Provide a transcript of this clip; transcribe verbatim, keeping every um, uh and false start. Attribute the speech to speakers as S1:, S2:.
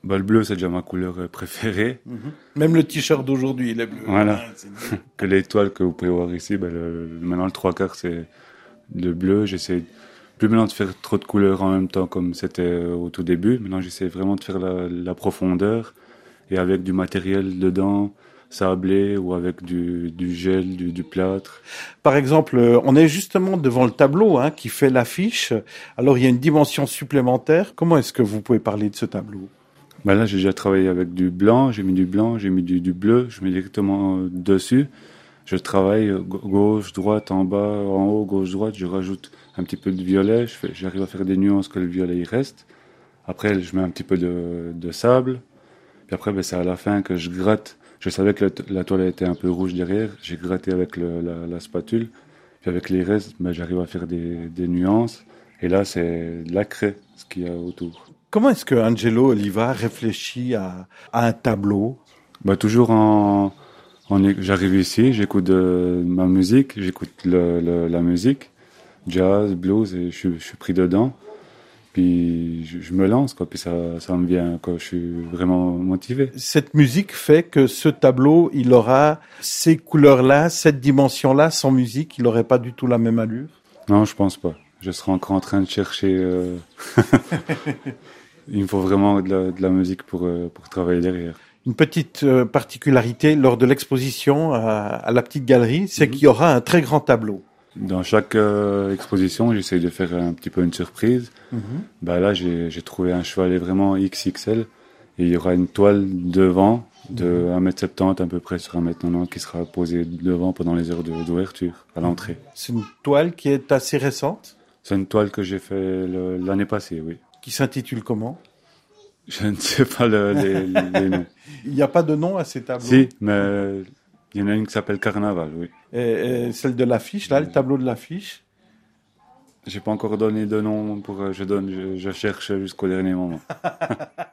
S1: Bah, le bleu, c'est déjà ma couleur euh, préférée.
S2: Mhm. Même le t-shirt d'aujourd'hui, il est bleu.
S1: Voilà.
S2: Ah, c'est bleu.
S1: Que l'étoile que vous pouvez voir ici, bah, le, le- maintenant le trois quarts, c'est le bleu. J'essaie plus maintenant de faire trop de couleurs en même temps comme c'était euh, au tout début. Maintenant, j'essaie vraiment de faire la, la profondeur et avec du matériel dedans, sablé ou avec du, du gel, du, du plâtre.
S2: Par exemple, euh, on est justement devant le tableau hein, qui fait l'affiche. Alors, il y a une dimension supplémentaire. Comment est-ce que vous pouvez parler de ce tableau?
S1: Bah là, j'ai déjà travaillé avec du blanc, j'ai mis du blanc, j'ai mis du, du bleu, je mets directement euh, dessus. Je travaille euh, ga- gauche, droite, en bas, en haut, gauche, droite. Je rajoute un petit peu de violet. Je fais, j'arrive à faire des nuances que le violet il reste. Après, je mets un petit peu de, de sable. Puis après, ben, c'est à la fin que je gratte. Je savais que la, to- la toile était un peu rouge derrière. J'ai gratté avec le, la, la spatule. Puis avec les restes, ben, j'arrive à faire des, des nuances. Et là, c'est de la craie, ce qu'il y a autour.
S2: Comment est-ce que Angelo Oliva réfléchit à, à un tableau?
S1: Bah, toujours en, en é- j'arrive ici, j'écoute de ma musique, j'écoute le, le- la musique, jazz, blues, et je, suis- je suis pris dedans. Puis je, je me lance, quoi, puis ça, ça me vient, quoi, je suis vraiment motivé.
S2: Cette musique fait que ce tableau, il aura ces couleurs-là, cette dimension-là. Sans musique, il n'aurait pas du tout la même allure.
S1: Non, je pense pas. Je serai encore en train de chercher. euh, Il me faut vraiment de la, de la musique pour, euh, pour travailler derrière.
S2: Une petite euh, particularité lors de l'exposition à, à la petite galerie, c'est
S1: Mhm.
S2: qu'il y aura un très grand tableau.
S1: Dans chaque euh, exposition, j'essaye de faire un petit peu une surprise.
S2: Mhm.
S1: Bah là, j'ai j'ai trouvé un chevalet vraiment X X L. Et il y aura une toile devant de un mètre soixante-dix à peu près sur un mètre quatre-vingt-dix qui sera posée devant pendant les heures de- d'ouverture à l'entrée.
S2: C'est une toile qui est assez récente,
S1: C'est une toile que j'ai fait le- l'année passée, oui.
S2: qui s'intitule comment?
S1: Je ne sais pas le- les, les noms.
S2: Il n'y a pas de nom à ces tableaux.
S1: Si, mais il y en a une qui s'appelle Carnaval, oui.
S2: Et, et celle de l'affiche, là, le tableau de l'affiche.
S1: J'ai pas encore donné de nom pour, euh, je donne, je, je cherche jusqu'au dernier moment.